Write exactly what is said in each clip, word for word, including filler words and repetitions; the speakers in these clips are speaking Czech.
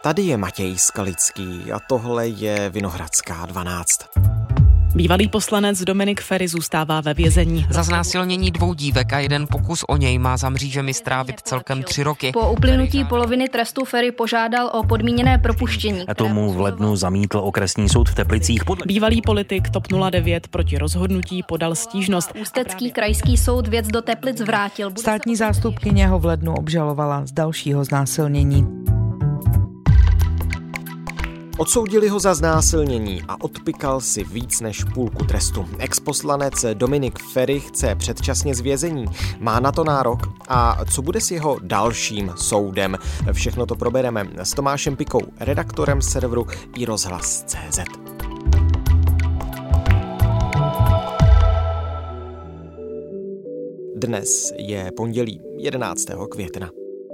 Tady je Matěj Skalický a tohle je Vinohradská dvanáct. Bývalý poslanec Dominik Feri zůstává ve vězení. Za znásilnění dvou dívek a jeden pokus o něj má za mřížemi strávit celkem tři roky. Po uplynutí poloviny trestu Feri požádal o podmíněné propuštění. Tomu v lednu zamítl okresní soud v Teplicích. Bývalý politik TOP nula devět proti rozhodnutí podal stížnost. Ústecký krajský soud věc do Teplic vrátil. Státní zástupkyně ho v lednu obžalovala z dalšího znásilnění. Odsoudili ho za znásilnění a odpykal si víc než půlku trestu. Exposlanec Dominik Feri chce předčasně z vězení. Má na to nárok? A co bude s jeho dalším soudem? Všechno to probereme s Tomášem Pikou, redaktorem serveru iRozhlas tečka cé zet. Dnes je pondělí jedenáctého května.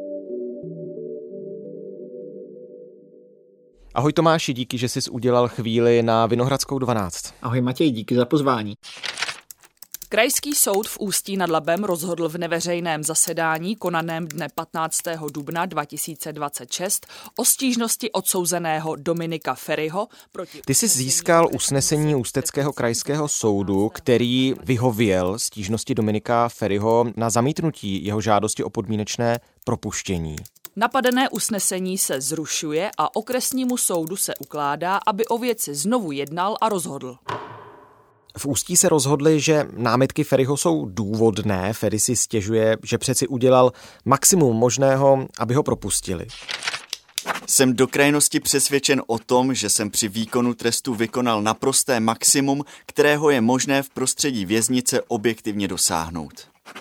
Ahoj Tomáši, díky, že jsi udělal chvíli na Vinohradskou dvanáct. Ahoj Matěj, díky za pozvání. Krajský soud v Ústí nad Labem rozhodl v neveřejném zasedání konaném dne patnáctého dubna dva tisíce dvacet šest o stížnosti odsouzeného Dominika Feriho proti... Ty jsi získal usnesení Ústeckého krajského soudu, který vyhověl stížnosti Dominika Feriho na zamítnutí jeho žádosti o podmínečné propuštění. Napadené usnesení se zrušuje a okresnímu soudu se ukládá, aby o věci znovu jednal a rozhodl. V Ústí se rozhodli, že námitky Feriho jsou důvodné. Feri si stěžuje, že přeci udělal maximum možného, aby ho propustili. Jsem do krajnosti přesvědčen o tom, že jsem při výkonu trestu vykonal naprosté maximum, kterého je možné v prostředí věznice objektivně dosáhnout.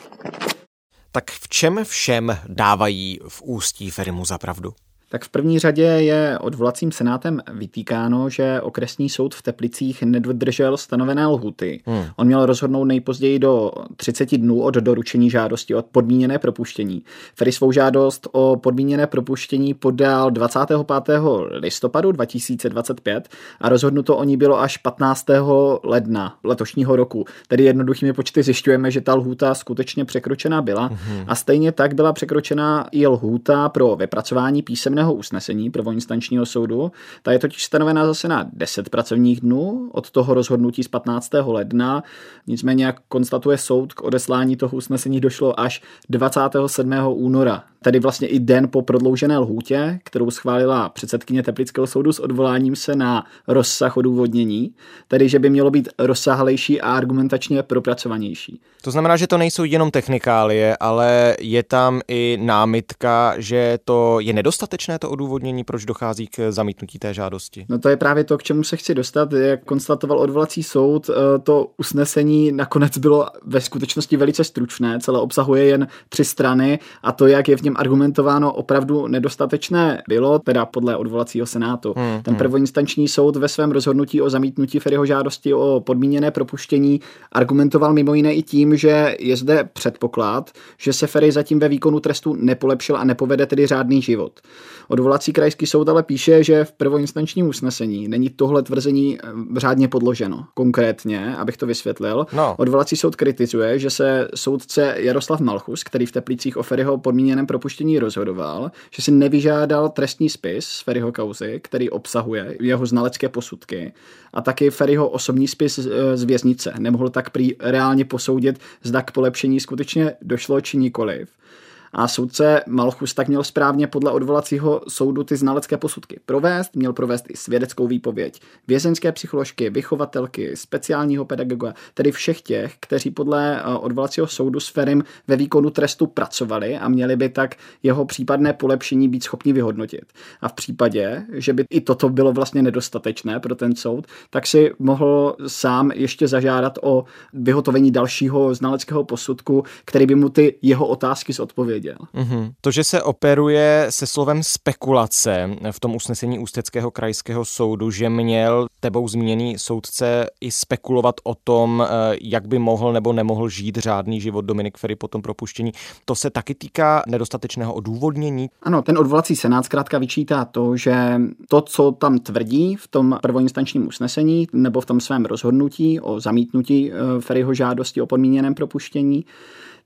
Tak v čem všem dávají v Ústí Ferimu za pravdu? Tak v první řadě je odvolacím senátem vytýkáno, že okresní soud v Teplicích nedodržel stanovené lhuty. Hmm. On měl rozhodnout nejpozději do třicet dnů od doručení žádosti o podmíněné propuštění. Feri svou žádost o podmíněné propuštění podal dvacátého pátého listopadu dva tisíce dvacet pět a rozhodnuto o ní bylo až patnáctého ledna letošního roku. Tedy jednoduchými počty zjišťujeme, že ta lhůta skutečně překročena byla. Hmm. A stejně tak byla překročena i lhůta pro vypracování písemného usnesení prvoinstančního soudu. Ta je totiž stanovená zase na deset pracovních dnů od toho rozhodnutí z patnáctého ledna. Nicméně, jak konstatuje soud, k odeslání toho usnesení došlo až dvacátého sedmého února. Tedy vlastně i den po prodloužené lhůtě, kterou schválila předsedkyně Teplického soudu s odvoláním se na rozsah odůvodnění, tedy že by mělo být rozsáhlejší a argumentačně propracovanější. To znamená, že to nejsou jenom technikálie, ale je tam i námitka, že to je nedostatečné to odůvodnění, proč dochází k zamítnutí té žádosti. No to je právě to, k čemu se chci dostat. Jak konstatoval odvolací soud, to usnesení nakonec bylo ve skutečnosti velice stručné, celé obsahuje jen tři strany a to, jak je v něm argumentováno, opravdu nedostatečné bylo, teda podle odvolacího senátu. Hmm, Ten prvoinstanční soud ve svém rozhodnutí o zamítnutí Feriho žádosti o podmíněné propuštění argumentoval mimo jiné i tím, že je zde předpoklad, že se Feri zatím ve výkonu trestu nepolepšil a nepovede tedy řádný život. Odvolací krajský soud ale píše, že v prvoinstančním usnesení není tohle tvrzení řádně podloženo. Konkrétně, abych to vysvětlil, no. Odvolací soud kritizuje, že se soudce Jaroslav Malchus, který v Teplicích o Feriho podmíněném propuštění rozhodoval, že si nevyžádal trestní spis z Feriho kauzy, který obsahuje jeho znalecké posudky, a taky Feriho osobní spis z věznice. Nemohl tak prý reálně posoudit, zda k polepšení skutečně došlo či nikoliv. A soudce Malchus tak měl správně podle odvolacího soudu ty znalecké posudky provést, měl provést i svědeckou výpověď vězeňské psycholožky, vychovatelky, speciálního pedagoga, tedy všech těch, kteří podle odvolacího soudu s Ferim ve výkonu trestu pracovali a měli by tak jeho případné polepšení být schopni vyhodnotit. A v případě, že by i toto bylo vlastně nedostatečné pro ten soud, tak si mohl sám ještě zažádat o vyhotovení dalšího znaleckého posudku, který by mu ty jeho otázky zodpověděl. Mm-hmm. To, že se operuje se slovem spekulace v tom usnesení Ústeckého krajského soudu, že měl tebou zmíněný soudce i spekulovat o tom, jak by mohl nebo nemohl žít řádný život Dominik Feri po tom propuštění, to se taky týká nedostatečného odůvodnění? Ano, ten odvolací senát zkrátka vyčítá to, že to, co tam tvrdí v tom prvoinstančním usnesení nebo v tom svém rozhodnutí o zamítnutí Feriho žádosti o podmíněném propuštění,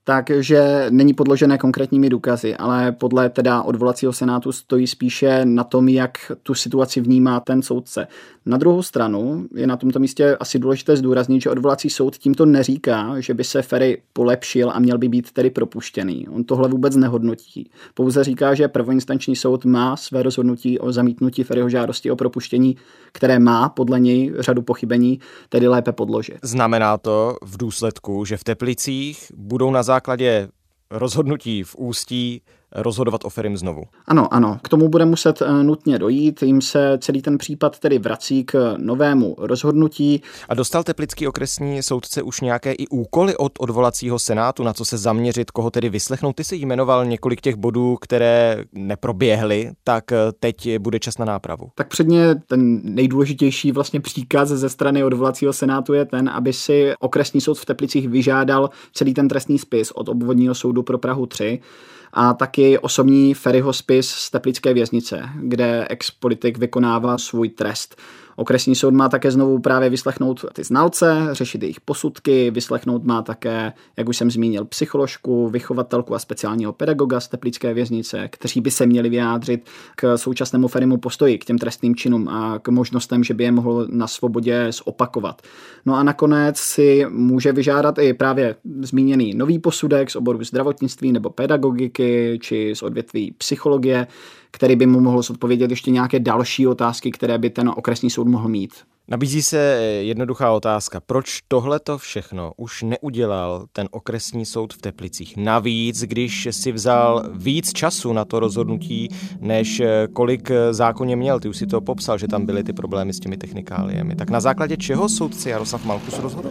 takže není podložené konkrétními důkazy, ale podle teda odvolacího senátu stojí spíše na tom, jak tu situaci vnímá ten soudce. Na druhou stranu je na tomto místě asi důležité zdůraznit, že odvolací soud tímto neříká, že by se Ferry polepšil a měl by být tedy propuštěný. On tohle vůbec nehodnotí. Pouze říká, že prvoinstanční soud má své rozhodnutí o zamítnutí Ferryho žádosti o propuštění, které má podle něj řadu pochybení, tedy lépe podložit. Znamená to v důsledku, že v Teplicích budou na základě rozhodnutí v Ústí rozhodovat o Ferrym znovu. Ano, ano, k tomu bude muset nutně dojít, jim se celý ten případ tedy vrací k novému rozhodnutí. A dostal teplický okresní soudce už nějaké i úkoly od odvolacího senátu, na co se zaměřit, koho tedy vyslechnout? Ty jsi jmenoval několik těch bodů, které neproběhly, tak teď bude čas na nápravu. Tak předně ten nejdůležitější vlastně příkaz ze strany odvolacího senátu je ten, aby si okresní soud v Teplicích vyžádal celý ten trestní spis od obvodního soudu pro Prahu tři, a taky osobní Ferryho spis z teplické věznice, kde ex-politik vykonává svůj trest. Okresní soud má také znovu právě vyslechnout ty znalce, řešit jejich posudky, vyslechnout má také, jak už jsem zmínil, psycholožku, vychovatelku a speciálního pedagoga z teplické věznice, kteří by se měli vyjádřit k současnému Ferrymu postoji, k těm trestným činům a k možnostem, že by je mohl na svobodě zopakovat. No a nakonec si může vyžádat i právě zmíněný nový posudek z oboru zdravotnictví nebo pedagogiky či z odvětví psychologie, který by mu mohl zodpovědět ještě nějaké další otázky, které by ten okresní soud mohl mít. Nabízí se jednoduchá otázka. Proč tohleto všechno už neudělal ten okresní soud v Teplicích? Navíc, když si vzal víc času na to rozhodnutí, než kolik zákonně měl. Ty už si to popsal, že tam byly ty problémy s těmi technikáliemi. Tak na základě čeho soudce Jaroslav Malchus rozhodl?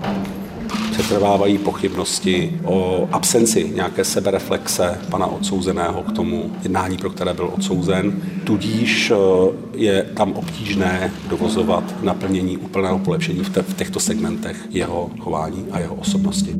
Přetrvávají pochybnosti o absenci nějaké sebereflexe pana odsouzeného k tomu jednání, pro které byl odsouzen. Tudíž je tam obtížné dovozovat naplnění úplného polepšení v, te- v těchto segmentech jeho chování a jeho osobnosti.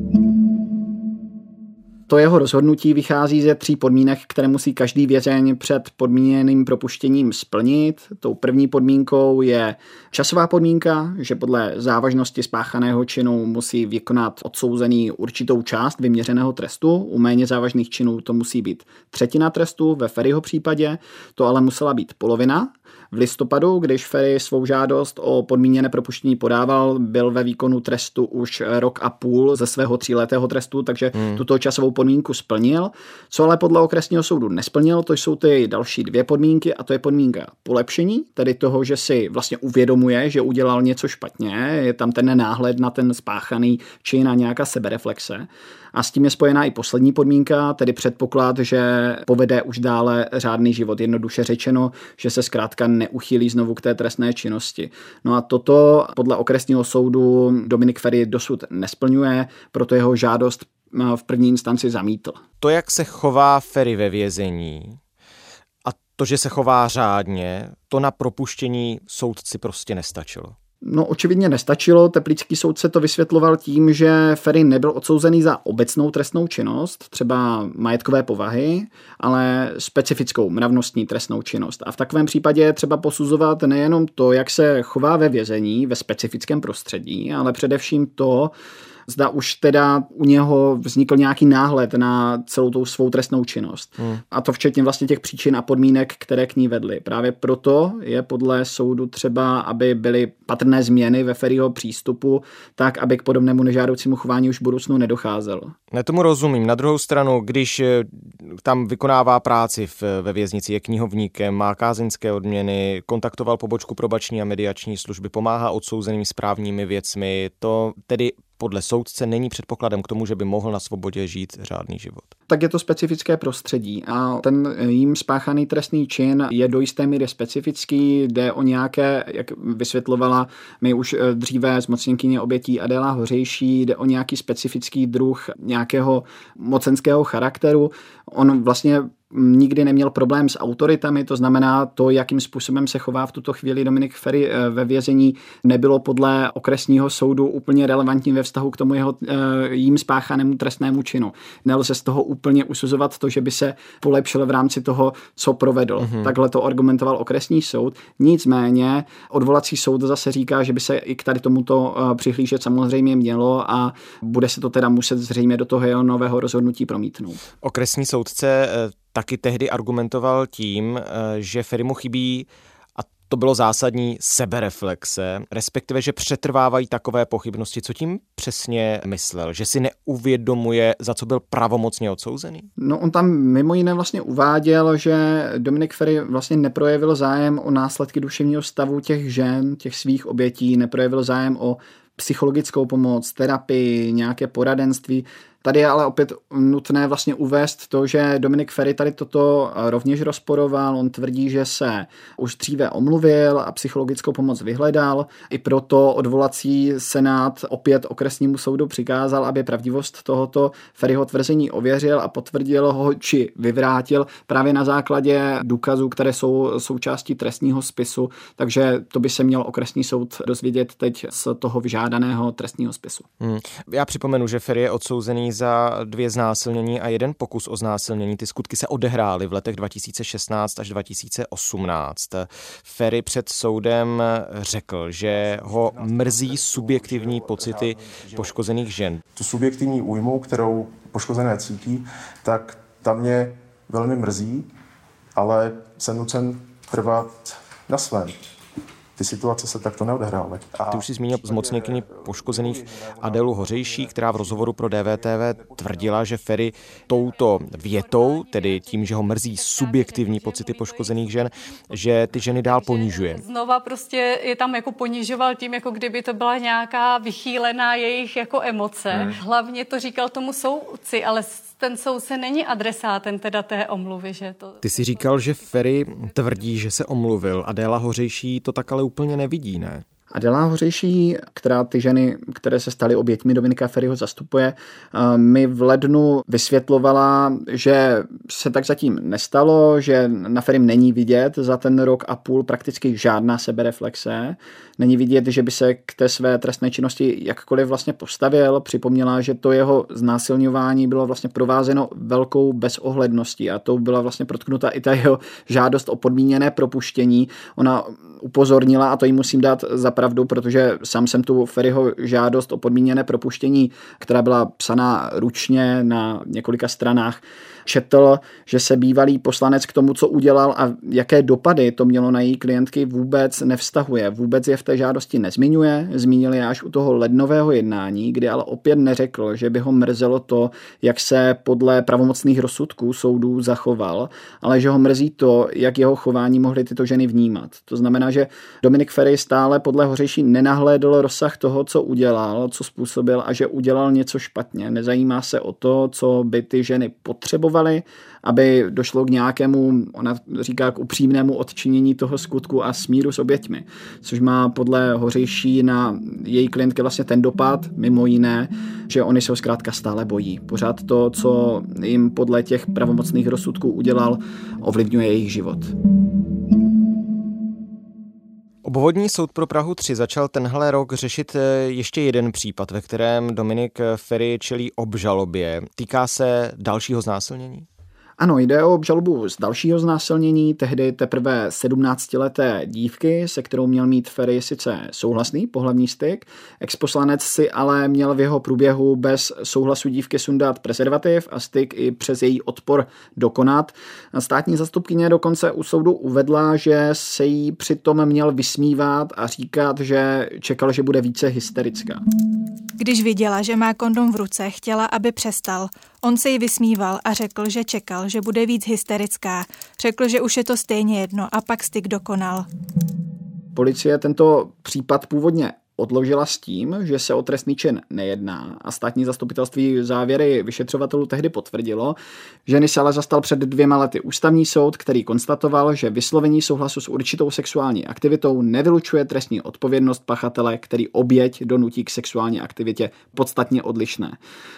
To jeho rozhodnutí vychází ze tří podmínek, které musí každý vězeň před podmíněným propuštěním splnit. Tou první podmínkou je časová podmínka, že podle závažnosti spáchaného činu musí vykonat odsouzený určitou část vyměřeného trestu. U méně závažných činů to musí být třetina trestu, ve Ferryho případě to ale musela být polovina. V listopadu, když Ferry svou žádost o podmíněné propuštění podával, byl ve výkonu trestu už rok a půl ze svého tříletého trestu, takže hmm. tuto časovou podmínku splnil. Co ale podle okresního soudu nesplnil, to jsou ty další dvě podmínky, a to je podmínka polepšení, tedy toho, že si vlastně uvědomuje, že udělal něco špatně, je tam ten náhled na ten spáchaný či na nějaká sebereflexe. A s tím je spojená i poslední podmínka, tedy předpoklad, že povede už dále řádný život. Jednoduše řečeno, že se zkrátka neuchýlí znovu k té trestné činnosti. No a toto podle okresního soudu Dominik Ferry dosud nesplňuje, proto jeho žádost v první instanci zamítl. To, jak se chová Ferry ve vězení a to, že se chová řádně, to na propuštění soudci prostě nestačilo. No očividně nestačilo, teplický soudce to vysvětloval tím, že Ferry nebyl odsouzený za obecnou trestnou činnost, třeba majetkové povahy, ale specifickou mravnostní trestnou činnost. A v takovém případě je třeba posuzovat nejenom to, jak se chová ve vězení, ve specifickém prostředí, ale především to, zda už teda u něho vznikl nějaký náhled na celou tou svou trestnou činnost. Hmm. A to včetně vlastně těch příčin a podmínek, které k ní vedly. Právě proto je podle soudu třeba, aby byly patrné změny ve Ferryho přístupu, tak, aby k podobnému nežádoucímu chování už v budoucnu nedocházelo. Ne, tomu rozumím. Na druhou stranu, když tam vykonává práci v, ve věznici, je knihovníkem, má kázeňské odměny, kontaktoval pobočku probační a mediační služby, pomáhá odsouzeným správními věcmi, to tedy podle soudce není předpokladem k tomu, že by mohl na svobodě žít řádný život. Tak je to specifické prostředí a ten jím spáchaný trestný čin je do jisté míry specifický, jde o nějaké, jak vysvětlovala mi už dříve zmocněnkyně obětí Adéla Hořejší, jde o nějaký specifický druh nějakého mocenského charakteru. On vlastně nikdy neměl problém s autoritami, to znamená to, jakým způsobem se chová v tuto chvíli Dominik Feri ve vězení, nebylo podle okresního soudu úplně relevantní ve vztahu k tomu jeho jím spáchanému trestnému činu. Nelze z toho úplně usuzovat to, že by se polepšil v rámci toho, co provedl. Mm-hmm. Takhle to argumentoval okresní soud. Nicméně odvolací soud zase říká, že by se i k tady tomuto přihlížet samozřejmě mělo a bude se to teda muset zřejmě do toho jeho nového rozhodnutí promítnout. Okresní soudce taky tehdy argumentoval tím, že Ferimu chybí, a to bylo zásadní, sebereflexe, respektive, že přetrvávají takové pochybnosti. Co tím přesně myslel? Že si neuvědomuje, za co byl pravomocně odsouzený? No, on tam mimo jiné vlastně uváděl, že Dominik Feri vlastně neprojevil zájem o následky duševního stavu těch žen, těch svých obětí, neprojevil zájem o psychologickou pomoc, terapii, nějaké poradenství. Tady je ale opět nutné vlastně uvést to, že Dominik Feri tady toto rovněž rozporoval. On tvrdí, že se už dříve omluvil a psychologickou pomoc vyhledal. I proto odvolací senát opět okresnímu soudu přikázal, aby pravdivost tohoto Feriho tvrzení ověřil a potvrdil ho či vyvrátil právě na základě důkazů, které jsou součástí trestního spisu. Takže to by se měl okresní soud dozvědět teď z toho vyžádaného trestního spisu. Hmm. Já připomenu, že Feri je odsouzený za dvě znásilnění a jeden pokus o znásilnění. Ty skutky se odehrály v letech dva tisíce šestnáct až dva tisíce osmnáct. Feri před soudem řekl, že ho mrzí subjektivní pocity poškozených žen. Tu subjektivní újmu, kterou poškozené cítí, tak ta mě velmi mrzí, ale jsem nucen trvat na svém. Ty situace se takto neodehrály. A... Ty už jsi zmínil zmocněnkyni poškozených Adélu Hořejší, která v rozhovoru pro D V T V tvrdila, že Feri touto větou, tedy tím, že ho mrzí subjektivní pocity poškozených žen, že ty ženy dál ponižuje. Znova prostě je tam jako ponižoval tím, jako kdyby to byla nějaká vychýlená jejich jako emoce. Hmm. Hlavně to říkal tomu soudci, ale ten soudce není adresátem teda té omluvy, že to... Ty jsi říkal, že Feri tvrdí, že se omluvil. Adéla Hořejší to tak ale úplně nevidí, ne? Adéla Hořejší, která ty ženy, které se staly oběťmi Dominika Feriho, zastupuje, mi v lednu vysvětlovala, že se tak zatím nestalo, že na Ferim není vidět za ten rok a půl prakticky žádná sebereflexe. Není vidět, že by se k té své trestné činnosti jakkoliv vlastně postavil. Připomněla, že to jeho znásilňování bylo vlastně provázeno velkou bezohledností a to byla vlastně protknuta i ta jeho žádost o podmíněné propuštění. Ona upozornila, a to jí musím dát za pravdu, protože sám jsem tu Feriho žádost o podmíněné propuštění, která byla psaná ručně na několika stranách, četl, že se bývalý poslanec k tomu, co udělal a jaké dopady to mělo na její klientky, vůbec nevztahuje. Vůbec je v té žádosti nezmiňuje. Zmínil je až u toho lednového jednání, kdy ale opět neřekl, že by ho mrzelo to, jak se podle pravomocných rozsudků soudů zachoval, ale že ho mrzí to, jak jeho chování mohly tyto ženy vnímat. To znamená, že Dominik Feri stále podle Hořejší nenahlédl rozsah toho, co udělal, co způsobil a že udělal něco špatně. Nezajímá se o to, co by ty ženy potřebovaly, aby došlo k nějakému, ona říká, k upřímnému odčinění toho skutku a smíru s oběťmi, což má podle Hořejší na její klientky vlastně ten dopad, mimo jiné, že oni se ho zkrátka stále bojí. Pořád to, co jim podle těch pravomocných rozsudků udělal, ovlivňuje jejich život. Obvodní soud pro Prahu tři začal tenhle rok řešit ještě jeden případ, ve kterém Dominik Feri čelí obžalobě. Týká se dalšího znásilnění? Ano, jde o obžalobu z dalšího znásilnění, tehdy teprve sedmnáctileté dívky, se kterou měl mít Feri sice souhlasný pohlavní styk. Exposlanec si ale měl v jeho průběhu bez souhlasu dívky sundat prezervativ a styk i přes její odpor dokonat. Státní zastupkyně dokonce u soudu uvedla, že se jí přitom měl vysmívat a říkat, že čekal, že bude více hysterická. Když viděla, že má kondom v ruce, chtěla, aby přestal. On se jí vysmíval a řekl, že čekal, že bude víc hysterická. Řekl, že už je to stejně jedno a pak styk dokonal. Policie tento případ původně odložila s tím, že se o trestný čin nejedná a státní zastupitelství závěry vyšetřovatelů tehdy potvrdilo. Ženy se ale zastal před dvěma lety ústavní soud, který konstatoval, že vyslovení souhlasu s určitou sexuální aktivitou nevylučuje trestní odpovědnost pachatele, který oběť donutí k sexuální aktivitě podstatně odlišné.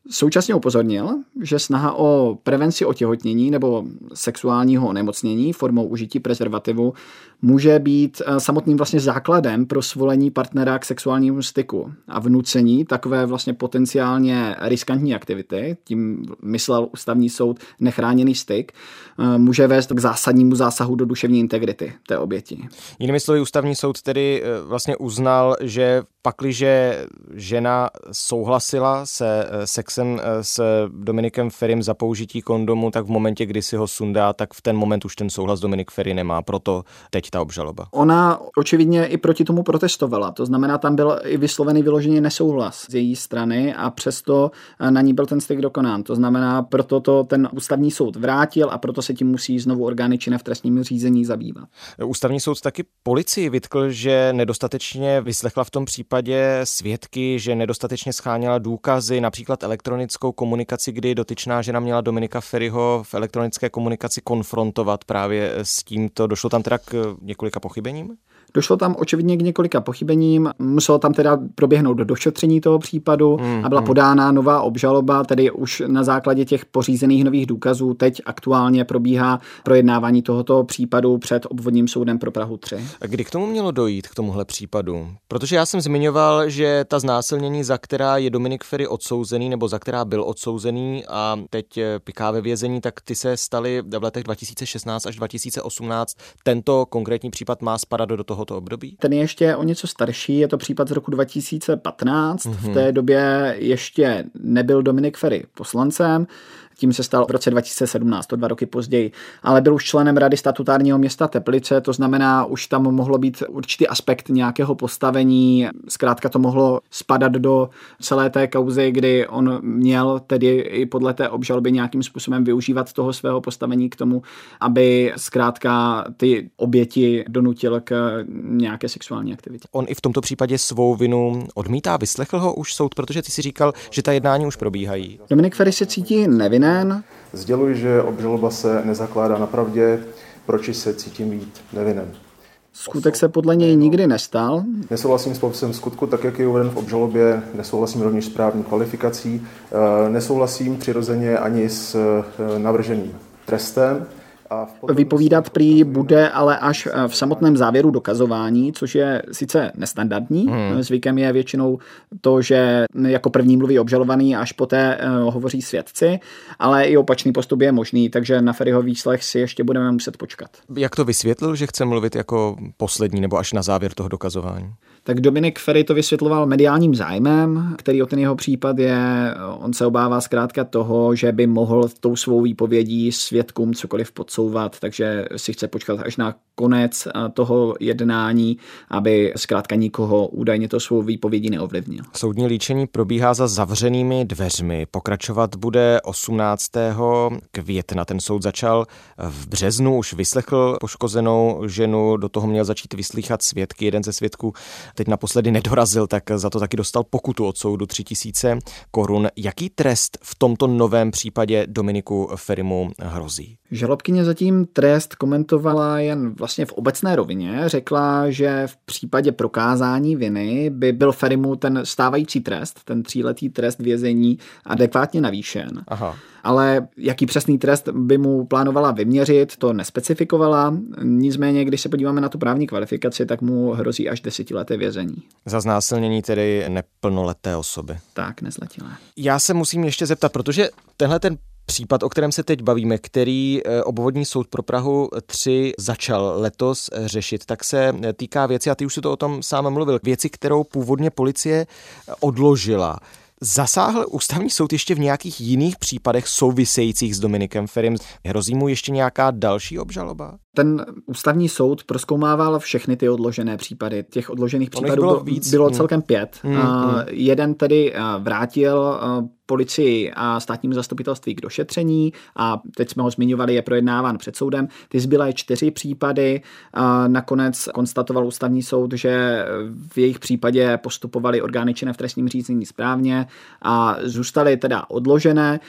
Současně upozornil, že snaha o prevenci otěhotnění nebo sexuálního onemocnění formou užití prezervativu může být samotným vlastně základem pro svolení partnera k sexuálnímu styku a vnucení takové vlastně potenciálně riskantní aktivity, tím myslel ústavní soud nechráněný styk, může vést k zásadnímu zásahu do duševní integrity té oběti. Jinými slovy, ústavní soud tedy vlastně uznal, že pakliže žena souhlasila se sexem s Dominikem Ferim za použití kondomu, tak v momentě, kdy si ho sundá, tak v ten moment už ten souhlas Dominik Feri nemá, proto teď ta obžaloba. Ona očividně i proti tomu protestovala, to znamená, tam byl i vyslovený vyloženě nesouhlas z její strany a přesto na ní byl ten styk dokonán. To znamená, proto to ten ústavní soud vrátil a proto se tím musí znovu orgány činné v trestním řízení zabývat. Ústavní soud taky policii vytkl, že nedostatečně vyslechla v tom případě svědky, že nedostatečně scháněla důkazy, například elektronickou komunikaci, kdy dotyčná žena měla Dominika Feriho v elektronické komunikaci konfrontovat právě s tímto. Došlo tam teda k několika pochybením? Došlo tam očividně k několika pochybením, muselo tam teda proběhnout do došetření toho případu mm, a byla mm. podána nová obžaloba, tedy už na základě těch pořízených nových důkazů teď aktuálně probíhá projednávání tohoto případu před obvodním soudem pro Prahu tři. A kdy k tomu mělo dojít, k tomuhle případu? Protože já jsem zmiňoval, že ta znásilnění, za která je Dominik Feri odsouzený nebo za která byl odsouzený a teď piká ve vězení, tak ty se staly v letech dva tisíce šestnáct až dva tisíce osmnáct. Tento konkrétní případ má spadat do toho tohoto období? Ten je ještě o něco starší, je to případ z roku dva tisíce patnáct. Mm-hmm. V té době ještě nebyl Dominik Feri poslancem, tím se stal v roce dva tisíce sedmnáct, o dva roky později, ale byl už členem Rady statutárního města Teplice, to znamená, už tam mohlo být určitý aspekt nějakého postavení, zkrátka to mohlo spadat do celé té kauzy, kdy on měl tedy i podle té obžaloby nějakým způsobem využívat toho svého postavení k tomu, aby zkrátka ty oběti donutil k nějaké sexuální aktivitě. On i v tomto případě svou vinu odmítá, vyslechl ho už soud, protože ty si říkal, že ta jednání už probíhají. Dominik Feri se cítí nevinný. Sděluji, že obžaloba se nezakládá na pravdě, proč se cítím být nevinen. Skutek se podle něj nikdy nestal. Nesouhlasím s popisem skutku, tak jak je uveden v obžalobě, nesouhlasím rovněž s právní kvalifikací, nesouhlasím přirozeně ani s navrženým trestem. Vypovídat prý bude ale až v samotném závěru dokazování, což je sice nestandardní. Hmm. Zvykem je většinou to, že jako první mluví obžalovaný, až poté hovoří svědci, ale i opačný postup je možný, takže na Feriho výslech si ještě budeme muset počkat. Jak to vysvětlil, že chce mluvit jako poslední nebo až na závěr toho dokazování? Tak Dominik Feri to vysvětloval mediálním zájmem, který o ten jeho případ je, on se obává zkrátka toho, že by mohl tou svou výpovědí svědkům cokoliv podsouvat, takže si chce počkat až na konec toho jednání, aby zkrátka nikoho údajně to svou výpovědí neovlivnil. Soudní líčení probíhá za zavřenými dveřmi. Pokračovat bude osmnáctého května. Ten soud začal v březnu, už vyslechl poškozenou ženu, do toho měl začít vyslýchat svědky. Jeden ze svědků teď naposledy nedorazil, tak za to taky dostal pokutu od soudu tři tisíce korun. Jaký trest v tomto novém případě Dominiku Ferimu hrozí? Žalobkyně zatím trest komentovala jen vlastně v obecné rovině. Řekla, že v případě prokázání viny by byl Ferimu ten stávající trest, ten tříletý trest vězení adekvátně navýšen. Aha. Ale jaký přesný trest by mu plánovala vyměřit, to nespecifikovala. Nicméně, když se podíváme na tu právní kvalifikaci, tak mu hrozí až desetileté vězení. Za znásilnění tedy neplnoleté osoby. Tak, nezletilé. Já se musím ještě zeptat, protože tenhle ten případ, o kterém se teď bavíme, který obvodní soud pro Prahu tři začal letos řešit, tak se týká věci, a ty už si to o tom sám mluvil, věci, kterou původně policie odložila. Zasáhl ústavní soud ještě v nějakých jiných případech souvisejících s Dominikem Ferim? Hrozí mu ještě nějaká další obžaloba? Ten ústavní soud prozkoumával všechny ty odložené případy. Těch odložených případů bylo, víc. bylo celkem pět. Hmm, uh, hmm. Jeden tedy vrátil uh, policii a státnímu zastupitelství k došetření a teď jsme ho zmiňovali, je projednáván před soudem. Ty zbylé čtyři případy a nakonec konstatoval ústavní soud, že v jejich případě postupovali orgány činné v trestním řízení správně a zůstaly teda odložené.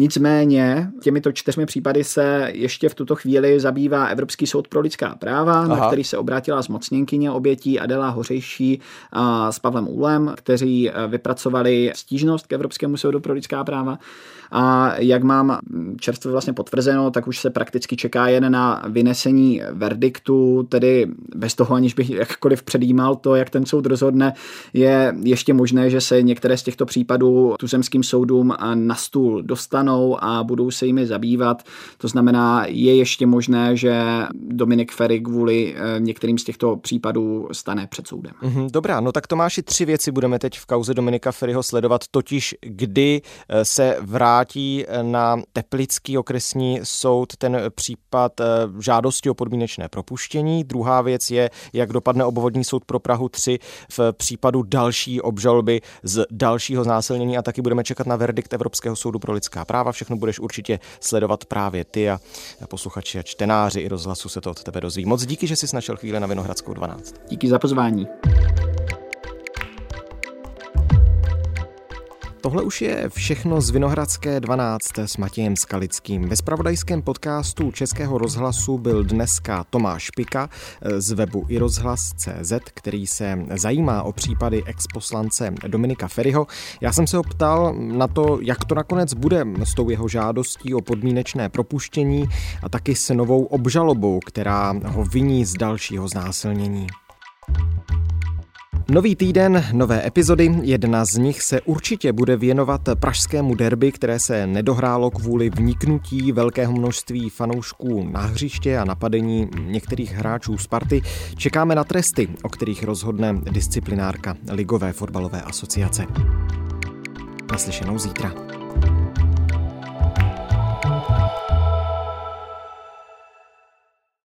Nicméně těmito čtyřmi případy se ještě v tuto chvíli zabývá Evropský soud pro lidská práva, Aha. na který se obrátila zmocněnkyně obětí Adela Hořejší a s Pavlem Úlem, kteří vypracovali stížnost k Evropskému soudu pro lidská práva. A jak mám čerstvě vlastně potvrzeno, tak už se prakticky čeká jen na vynesení verdiktu, tedy bez toho, aniž bych jakkoliv předjímal to, jak ten soud rozhodne, je ještě možné, že se některé z těchto případů tuzemským soudům na stůl dostanou a budou se jimi zabývat. To znamená, je ještě možné, že Dominik Feri kvůli některým z těchto případů stane před soudem. Dobrá, no tak Tomáši, tři věci budeme teď v kauze Dominika Feriho sledovat, totiž kdy se vrátí na Teplický okresní soud ten případ žádosti o podmínečné propuštění. Druhá věc je, jak dopadne obvodní soud pro Prahu tři v případu další obžaloby z dalšího znásilnění a taky budeme čekat na verdikt Evropského soudu pro lidská práva. Všechno budeš určitě sledovat právě ty a posluchači a čtenáři i rozhlasu se to od tebe dozví. Moc díky, že jsi našel chvíli na Vinohradskou dvanáct. Díky za pozvání. Tohle už je všechno z Vinohradské dvanáct s Matějem Skalickým. Ve zpravodajském podcastu Českého rozhlasu byl dneska Tomáš Pika z webu i rozhlas tečka cé zet, který se zajímá o případy exposlance Dominika Feriho. Já jsem se ho ptal na to, jak to nakonec bude s tou jeho žádostí o podmínečné propuštění a taky s novou obžalobou, která ho viní z dalšího znásilnění. Nový týden, nové epizody, jedna z nich se určitě bude věnovat pražskému derby, které se nedohrálo kvůli vniknutí velkého množství fanoušků na hřiště a napadení některých hráčů Sparty. Čekáme na tresty, o kterých rozhodne disciplinárka Ligové fotbalové asociace. Naslyšenou zítra.